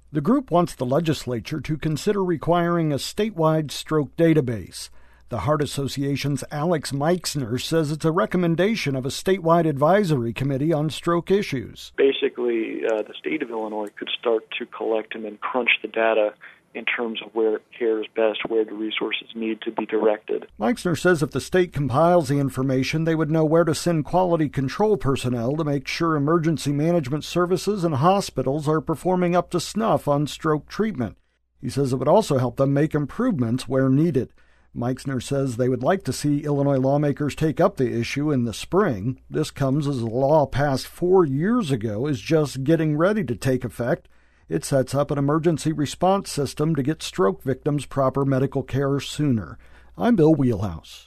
The group wants the legislature to consider requiring a statewide stroke database. The Heart Association's Alex Meixner says it's a recommendation of a statewide advisory committee on stroke issues. Basically, the state of Illinois could start to collect and then crunch the data in terms of where care is best, where the resources need to be directed. Meixner says if the state compiles the information, they would know where to send quality control personnel to make sure emergency management services and hospitals are performing up to snuff on stroke treatment. He says it would also help them make improvements where needed. Meixner says they would like to see Illinois lawmakers take up the issue in the spring. This comes as a law passed 4 years ago is just getting ready to take effect. It sets up an emergency response system to get stroke victims proper medical care sooner. I'm Bill Wheelhouse.